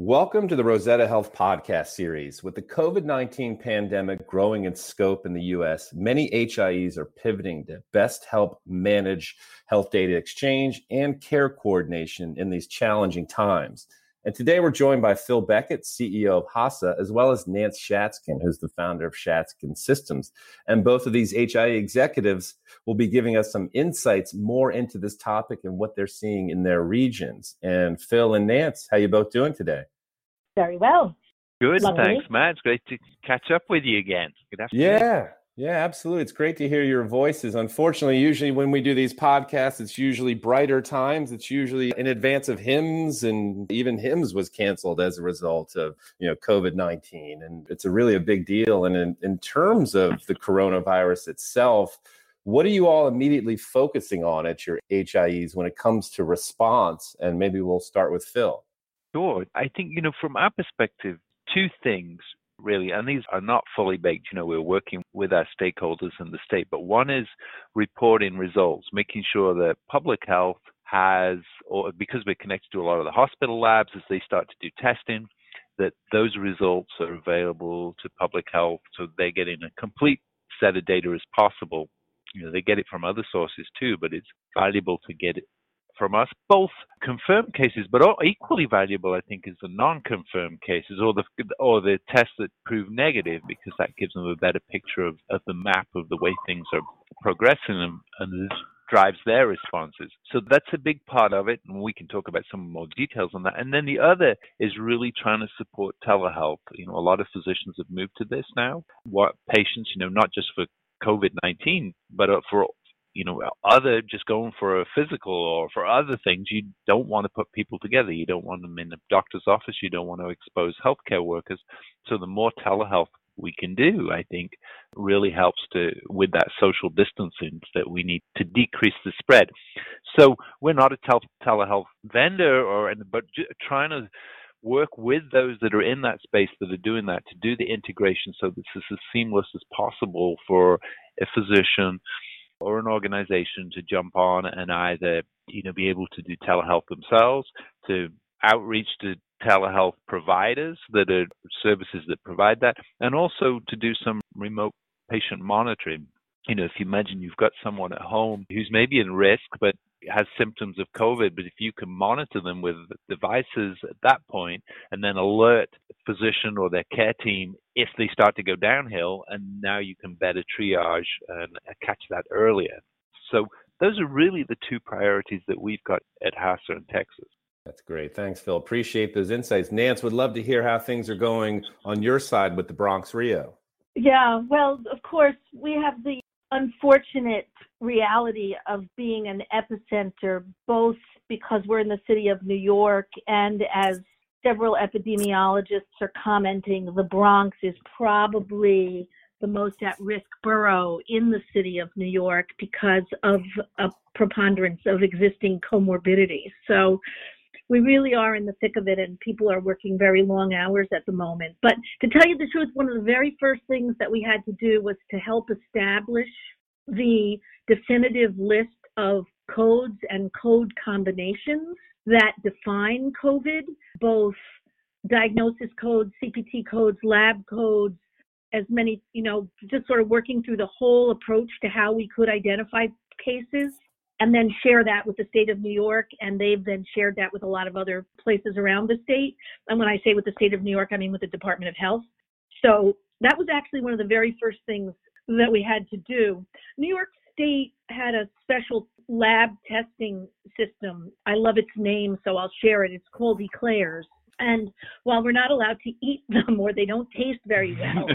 Welcome to the Rosetta Health podcast series. With the COVID-19 pandemic growing in scope in the U.S., many HIEs are pivoting to best help manage health data exchange and care coordination in these challenging times. And today we're joined by Phil Beckett, CEO of HASA, as well as Nance Shatskin, who's the founder of Shatskin Systems. And both of these HIE executives will be giving us some insights more into this topic and what they're seeing in their regions. And Phil and Nance, how you both doing today? Very well. Good, Lovely. Thanks, Matt. It's great to catch up with you again. Good afternoon. Yeah, absolutely. It's great to hear your voices. Unfortunately, usually when we do these podcasts, it's usually brighter times. It's usually in advance of hymns, and even hymns was canceled as a result of, COVID-19. And it's really a big deal. And in terms of the coronavirus itself, what are you all immediately focusing on at your HIEs when it comes to response? And maybe we'll start with Phil. Sure. I think, from our perspective, two things really, and these are not fully baked. We're working with our stakeholders in the state, but one is reporting results, making sure that public health has, or because we're connected to a lot of the hospital labs as they start to do testing, that those results are available to public health so they're getting a complete set of data as possible. They get it from other sources too, but it's valuable to get it from us, both confirmed cases, but equally valuable, I think, is the non-confirmed cases or the tests that prove negative, because that gives them a better picture of the map of the way things are progressing and drives their responses. So that's a big part of it, and we can talk about some more details on that. And then the other is really trying to support telehealth. A lot of physicians have moved to this now. What patients, not just for COVID-19, but for other just going for a physical or for other things, you don't want to put people together. You don't want them in a doctor's office. You don't want to expose healthcare workers. So the more telehealth we can do, I think, really helps with that social distancing that we need to decrease the spread. So we're not a telehealth vendor, but trying to work with those that are in that space that are doing that to do the integration so this is as seamless as possible for a physician or an organization to jump on and either, be able to do telehealth themselves, to outreach to telehealth providers that are services that provide that, and also to do some remote patient monitoring. If you imagine you've got someone at home who's maybe in risk, but has symptoms of COVID, but if you can monitor them with devices at that point and then alert the physician or their care team if they start to go downhill, and now you can better triage and catch that earlier. So those are really the two priorities that we've got at HASA in Texas. That's great. Thanks, Phil. Appreciate those insights. Nance, would love to hear how things are going on your side with the Bronx Rio. Yeah, well, of course, we have the unfortunate reality of being an epicenter, both because we're in the city of New York and as several epidemiologists are commenting, the Bronx is probably the most at-risk borough in the city of New York because of a preponderance of existing comorbidities. So we really are in the thick of it, and people are working very long hours at the moment. But to tell you the truth, one of the very first things that we had to do was to help establish the definitive list of codes and code combinations that define COVID, both diagnosis codes, CPT codes, lab codes, as many, just sort of working through the whole approach to how we could identify cases, and then share that with the state of New York, and they've then shared that with a lot of other places around the state. And when I say with the state of New York, I mean with the Department of Health. So that was actually one of the very first things that we had to do. New York State had a special lab testing system. I love its name, so I'll share it. It's called Eclairs. And while we're not allowed to eat them or they don't taste very well,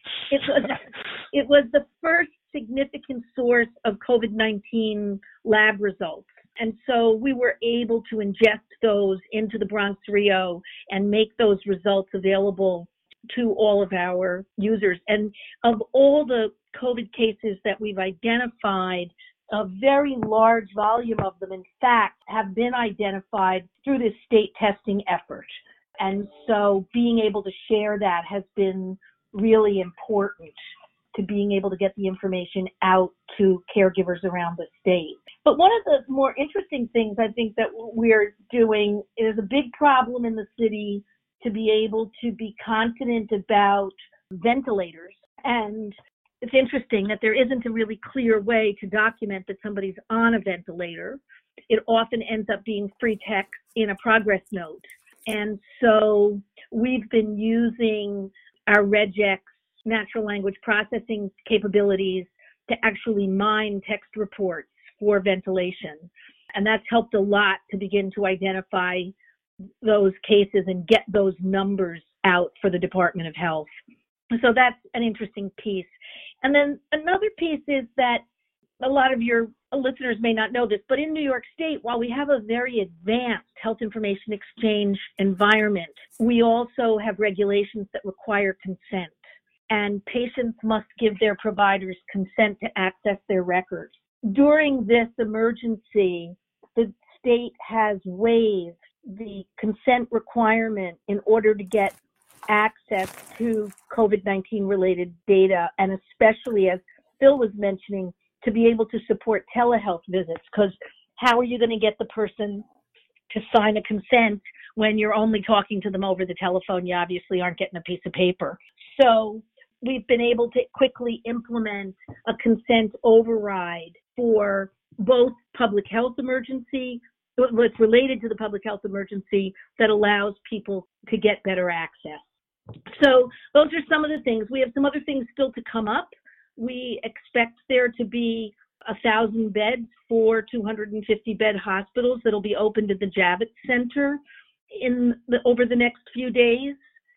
it was the first significant source of COVID-19 lab results. And so we were able to ingest those into the Bronx Rio and make those results available to all of our users. And of all the COVID cases that we've identified, a very large volume of them, in fact, have been identified through this state testing effort. And so being able to share that has been really important to being able to get the information out to caregivers around the state. But one of the more interesting things I think that we're doing is a big problem in the city to be able to be confident about ventilators. And it's interesting that there isn't a really clear way to document that somebody's on a ventilator. It often ends up being free text in a progress note. And so we've been using our regex natural language processing capabilities to actually mine text reports for ventilation. And that's helped a lot to begin to identify those cases and get those numbers out for the Department of Health. So that's an interesting piece. And then another piece is that a lot of your listeners may not know this, but in New York State, while we have a very advanced health information exchange environment, we also have regulations that require consent. And patients must give their providers consent to access their records. During this emergency, the state has waived the consent requirement in order to get access to COVID-19 related data, and especially, as Phil was mentioning, to be able to support telehealth visits, because how are you going to get the person to sign a consent when you're only talking to them over the telephone? You obviously aren't getting a piece of paper. So we've been able to quickly implement a consent override for both public health emergency, what's related to the public health emergency, that allows people to get better access. So those are some of the things. We have some other things still to come up. We expect there to be 1,000 beds for 250-bed hospitals that'll be opened at the Javits Center over the next few days.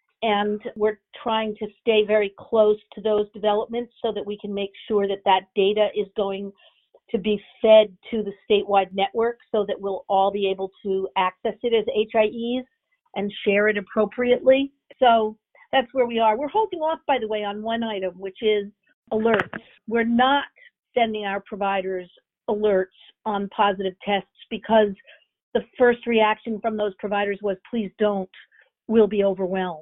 And we're trying to stay very close to those developments so that we can make sure that that data is going to be fed to the statewide network so that we'll all be able to access it as HIEs and share it appropriately. So that's where we are. We're holding off, by the way, on one item, which is alerts. We're not sending our providers alerts on positive tests because the first reaction from those providers was, please don't, we'll be overwhelmed.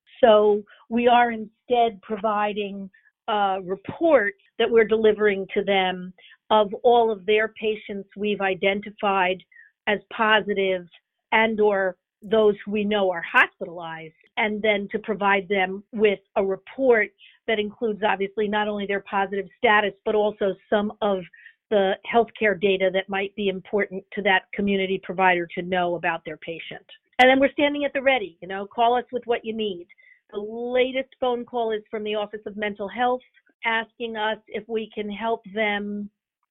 So we are instead providing a report that we're delivering to them of all of their patients we've identified as positive and or those who we know are hospitalized, and then to provide them with a report that includes obviously not only their positive status, but also some of the healthcare data that might be important to that community provider to know about their patient. And then we're standing at the ready, call us with what you need. The latest phone call is from the Office of Mental Health asking us if we can help them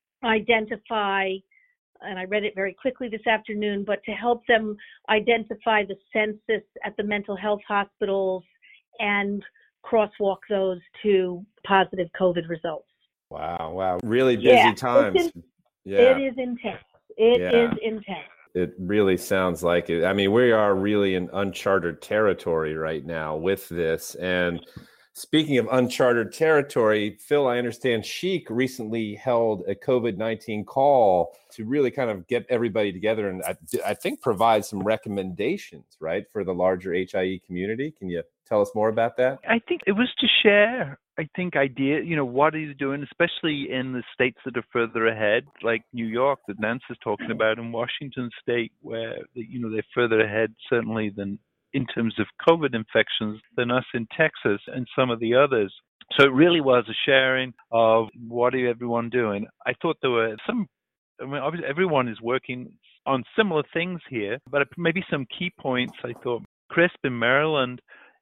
identify, and I read it very quickly this afternoon, but to help them identify the census at the mental health hospitals and crosswalk those to positive COVID results. Wow. Really busy times. It is intense. It is intense. It really sounds like it. I mean, we are really in uncharted territory right now with this. And speaking of uncharted territory, Phil, I understand Chic recently held a COVID-19 call to really kind of get everybody together and I think provide some recommendations, right, for the larger HIE community. Can you tell us more about that? I think it was to share, ideas, what are you doing, especially in the states that are further ahead, like New York that Nancy's talking about, and Washington State, where, they're further ahead certainly than in terms of COVID infections than us in Texas and some of the others. So it really was a sharing of what are everyone doing. I thought there were obviously everyone is working on similar things here, but maybe some key points. I thought Crisp in Maryland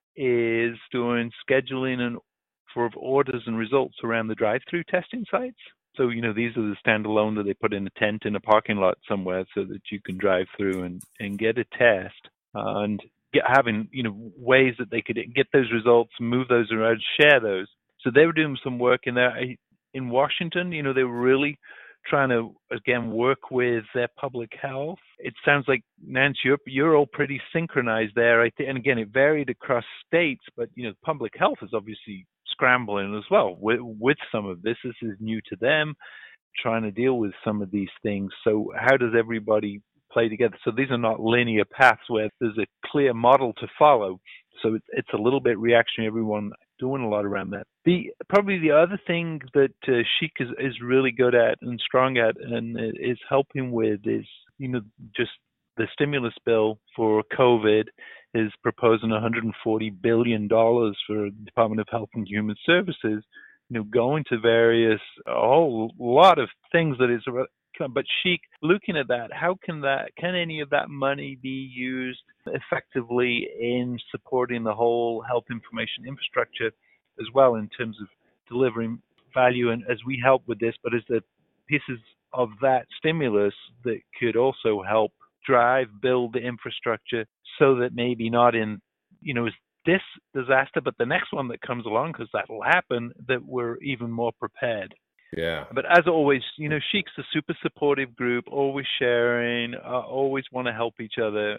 is doing scheduling and for orders and results around the drive-through testing sites. So, these are the standalone that they put in a tent in a parking lot somewhere so that you can drive through and get a test and having, ways that they could get those results, move those around, share those. So they were doing some work in there. In Washington, they were really trying to, again, work with their public health. It sounds like, Nancy, you're all pretty synchronized there. And again, it varied across states, but, public health is obviously scrambling as well with some of this. This is new to them, trying to deal with some of these things. So how does everybody play together? So these are not linear paths where there's a clear model to follow. So it's a little bit reactionary. Everyone doing a lot around that. Probably the other thing that Chic is really good at and strong at and is helping with is, just the stimulus bill for COVID is proposing $140 billion for the Department of Health and Human Services, going to various, a whole lot of things that is, but Sheikh, looking at that, how can any of that money be used effectively in supporting the whole health information infrastructure as well, in terms of delivering value, and as we help with this, but as the pieces of that stimulus that could also help build the infrastructure, so that maybe not in, this disaster, but the next one that comes along, because that will happen, that we're even more prepared. Yeah. But as always, Sheikh's a super supportive group, always sharing, always want to help each other.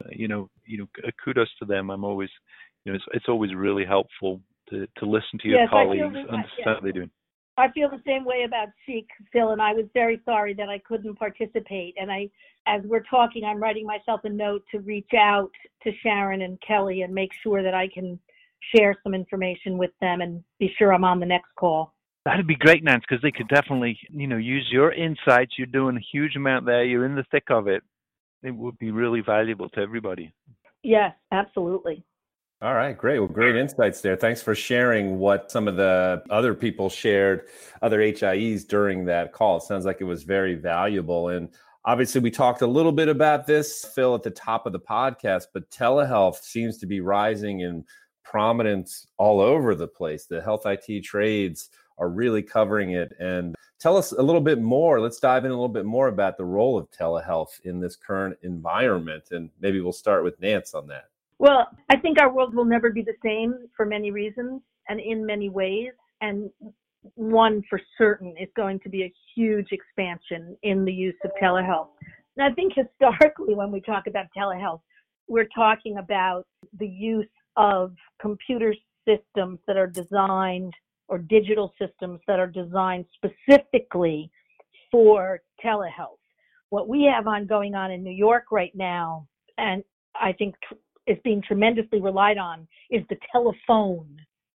Kudos to them. I'm always, it's always really helpful to listen to your colleagues, understand what they're doing. I feel the same way about Sheikh, Phil, and I was very sorry that I couldn't participate. And as we're talking, I'm writing myself a note to reach out to Sharon and Kelly and make sure that I can share some information with them and be sure I'm on the next call. That'd be great, Nance, because they could definitely, use your insights. You're doing a huge amount there. You're in the thick of it. It would be really valuable to everybody. Yes, absolutely. All right, great. Well, great insights there. Thanks for sharing what some of the other people shared, other HIEs during that call. It sounds like it was very valuable. And obviously, we talked a little bit about this, Phil, at the top of the podcast, but telehealth seems to be rising in prominence all over the place. The health IT trades are really covering it. And tell us a little bit more. Let's dive in a little bit more about the role of telehealth in this current environment. And maybe we'll start with Nance on that. Well, I think our world will never be the same for many reasons and in many ways. And one for certain is going to be a huge expansion in the use of telehealth. And I think historically, when we talk about telehealth, we're talking about the use of computer systems that are designed, or digital systems that are designed specifically for telehealth. What we have going on in New York right now, and I think is being tremendously relied on, is the telephone.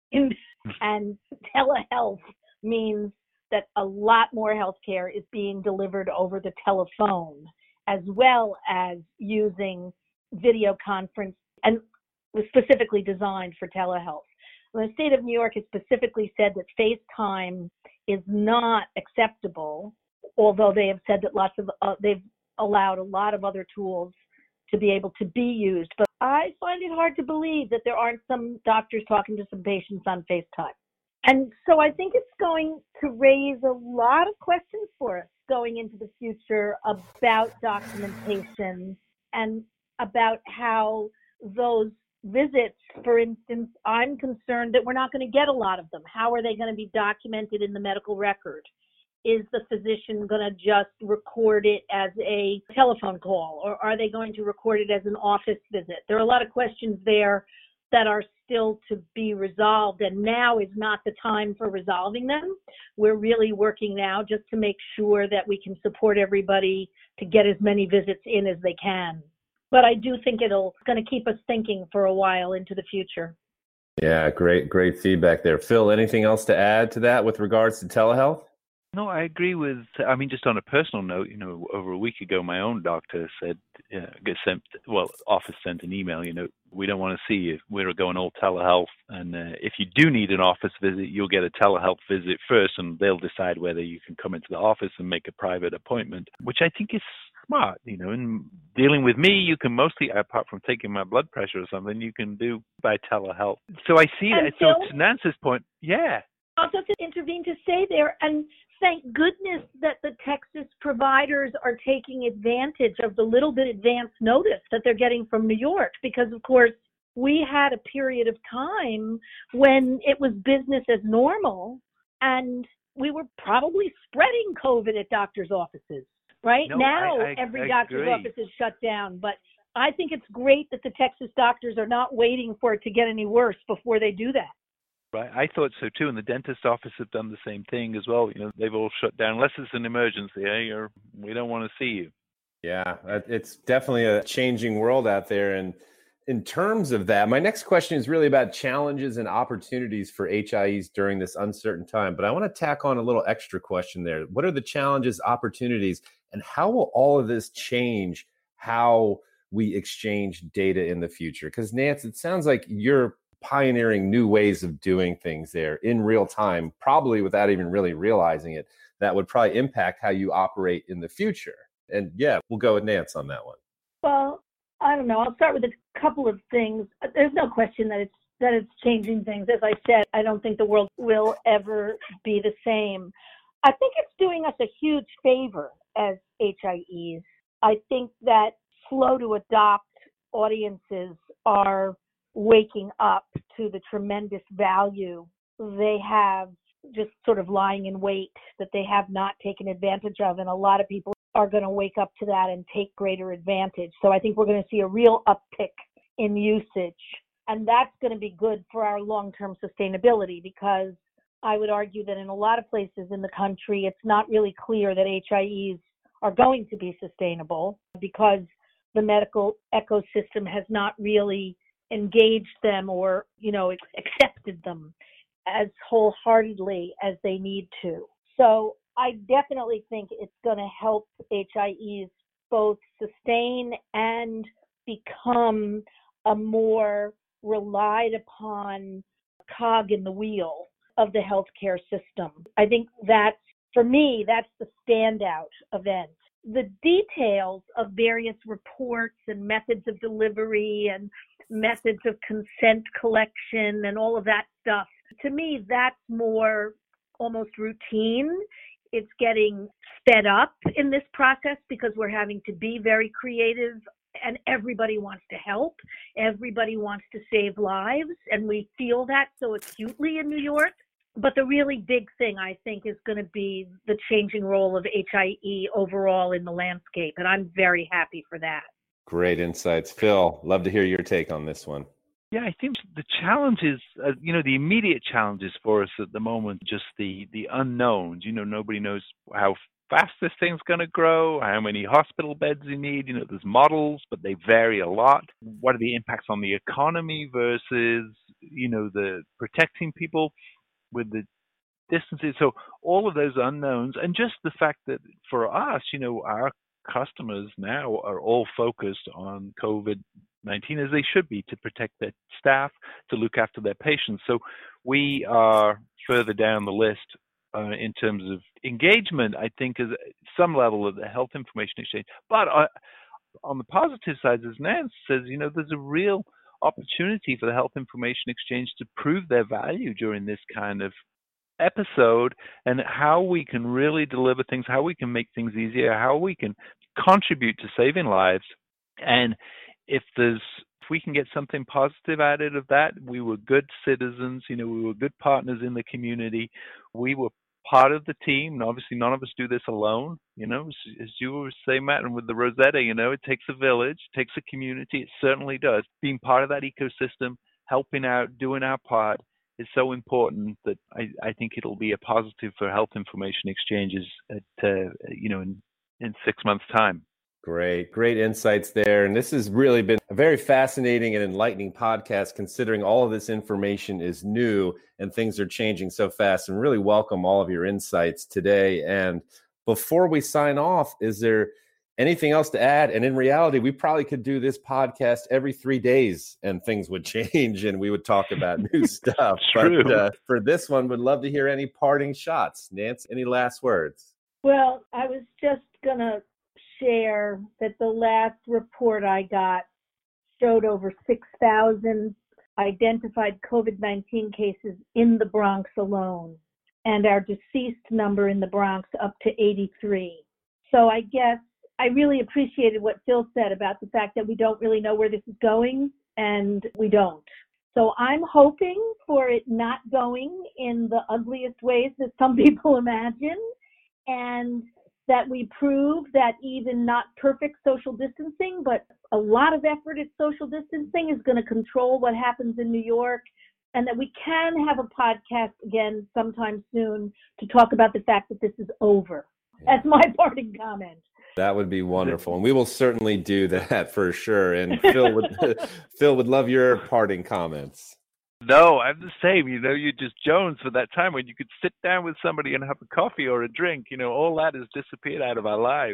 And telehealth means that a lot more healthcare is being delivered over the telephone, as well as using video conference, and was specifically designed for telehealth. The state of New York has specifically said that FaceTime is not acceptable, although they have said that they've allowed a lot of other tools to be able to be used. But I find it hard to believe that there aren't some doctors talking to some patients on FaceTime. And so I think it's going to raise a lot of questions for us going into the future about documentation and about how those visits, for instance, I'm concerned that we're not going to get a lot of them. How are they going to be documented in the medical record? Is the physician going to just record it as a telephone call, or are they going to record it as an office visit? There are a lot of questions there that are still to be resolved, and now is not the time for resolving them. We're really working now just to make sure that we can support everybody to get as many visits in as they can. But I do think it's going to keep us thinking for a while into the future. Yeah, great feedback there. Phil, anything else to add to that with regards to telehealth? No, I agree with, just on a personal note, over a week ago, my own doctor said, office sent an email, we don't want to see you. We're going all telehealth. And if you do need an office visit, you'll get a telehealth visit first, and they'll decide whether you can come into the office and make a private appointment, which I think is smart. In dealing with me, you can mostly, apart from taking my blood pressure or something, you can do by telehealth. So I see that. So to Nance's point, yeah. Also to intervene to say there, and thank goodness that the Texas providers are taking advantage of the little bit advance notice that they're getting from New York, because of course we had a period of time when it was business as normal and we were probably spreading COVID at doctors' offices. Right now, every doctor's office is shut down, but I think it's great that the Texas doctors are not waiting for it to get any worse before they do that. Right, I thought so too, and the dentist office have done the same thing as well. They've all shut down unless it's an emergency. Or we don't want to see you. Yeah, it's definitely a changing world out there. And in terms of that, my next question is really about challenges and opportunities for HIEs during this uncertain time. But I want to tack on a little extra question there. What are the challenges, opportunities, and how will all of this change how we exchange data in the future? Because Nance, it sounds like you're pioneering new ways of doing things there in real time, probably without even really realizing it, that would probably impact how you operate in the future. And yeah, we'll go with Nance on that one. Well, I don't know. I'll start with a couple of things. There's no question that it's changing things. As I said, I don't think the world will ever be the same. I think it's doing us a huge favor as HIEs. I think that slow to adopt audiences are waking up to the tremendous value they have just sort of lying in wait that they have not taken advantage of. And a lot of people are going to wake up to that and take greater advantage. So I think we're going to see a real uptick in usage. And that's going to be good for our long-term sustainability, because I would argue that in a lot of places in the country, it's not really clear that HIEs are going to be sustainable because the medical ecosystem has not really engaged them or, accepted them as wholeheartedly as they need to. So I definitely think it's going to help HIEs both sustain and become a more relied upon cog in the wheel of the healthcare system. I think that's, for me, that's the standout event. The details of various reports and methods of delivery and methods of consent collection and all of that stuff, to me, that's more almost routine. It's getting sped up in this process because we're having to be very creative, and everybody wants to help. Everybody wants to save lives, and we feel that so acutely in New York. But the really big thing, I think, is going to be the changing role of HIE overall in the landscape, and I'm very happy for that. Great insights. Phil, love to hear your take on this one. Yeah, I think the challenge is, the immediate challenges for us at the moment, just the unknowns. Nobody knows how fast this thing's going to grow, how many hospital beds you need. There's models, but they vary a lot. What are the impacts on the economy versus, the protecting people with the distances? So all of those unknowns, and just the fact that for us, our customers now are all focused on COVID-19, as they should be, to protect their staff, to look after their patients. So we are further down the list in terms of engagement, I think, is some level of the health information exchange. But on the positive side, as Nance says, there's a real opportunity for the health information exchange to prove their value during this kind of episode, and how we can really deliver things, how we can make things easier, how we can contribute to saving lives. And if we can get something positive out of that, we were good citizens, we were good partners in the community. We were part of the team, and obviously none of us do this alone. As you were saying, Matt, and with the Rosetta, it takes a village, it takes a community. It certainly does. Being part of that ecosystem, helping out, doing our part is so important that I think it'll be a positive for health information exchanges in 6 months' time. Great insights there. And this has really been a very fascinating and enlightening podcast, considering all of this information is new and things are changing so fast, and really welcome all of your insights today. And before we sign off, is there anything else to add? And in reality, we probably could do this podcast every 3 days and things would change and we would talk about new stuff. But for this one, would love to hear any parting shots. Nance, any last words? Well, I was just going to share that the last report I got showed over 6,000 identified COVID-19 cases in the Bronx alone, and our deceased number in the Bronx up to 83. So I guess I really appreciated what Phil said about the fact that we don't really know where this is going, and we don't. So I'm hoping for it not going in the ugliest ways that some people imagine, and that we prove that even not perfect social distancing, but a lot of effort at social distancing is going to control what happens in New York, and that we can have a podcast again sometime soon to talk about the fact that this is over. That's my parting comment. That would be wonderful. And we will certainly do that for sure. And Phil would love your parting comments. No, I'm the same. You're just Jones for that time when you could sit down with somebody and have a coffee or a drink. All that has disappeared out of our lives.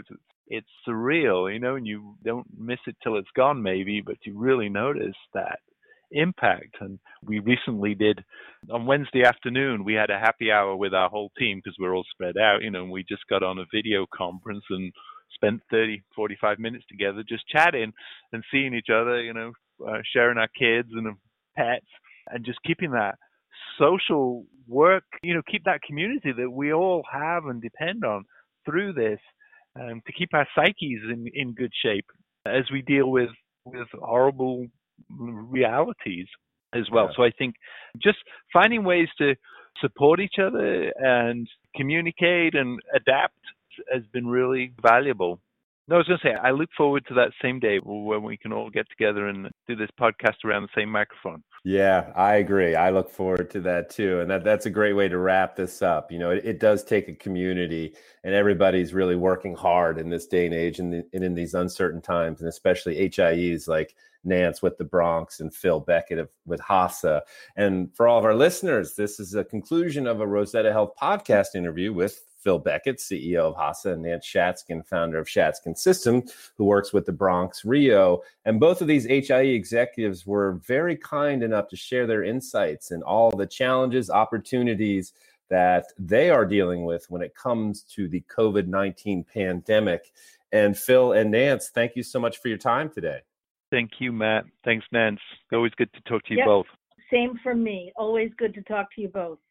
it's surreal, and you don't miss it till it's gone maybe, but you really notice that impact. And we recently did, on Wednesday afternoon, we had a happy hour with our whole team because we're all spread out, and we just got on a video conference and spent 30, 45 minutes together just chatting and seeing each other, sharing our kids and pets, and just keeping that social work, keep that community that we all have and depend on through this, to keep our psyches in good shape as we deal with horrible realities as well. Yeah. So I think just finding ways to support each other and communicate and adapt has been really valuable. No, I was going to say, I look forward to that same day when we can all get together and do this podcast around the same microphone. Yeah, I agree. I look forward to that too. And that's a great way to wrap this up. It does take a community, and everybody's really working hard in this day and age and in these uncertain times, and especially HIEs like Nance with the Bronx and Phil Beckett with HASA. And for all of our listeners, this is a conclusion of a Rosetta Health podcast interview with Phil Beckett, CEO of HASA, and Nance Shatskin, founder of Shatskin System, who works with the Bronx Rio. And both of these HIE executives were very kind enough to share their insights and all the challenges, opportunities that they are dealing with when it comes to the COVID-19 pandemic. And Phil and Nance, thank you so much for your time today. Thank you, Matt. Thanks, Nance. Always good to talk to you both. Same for me. Always good to talk to you both.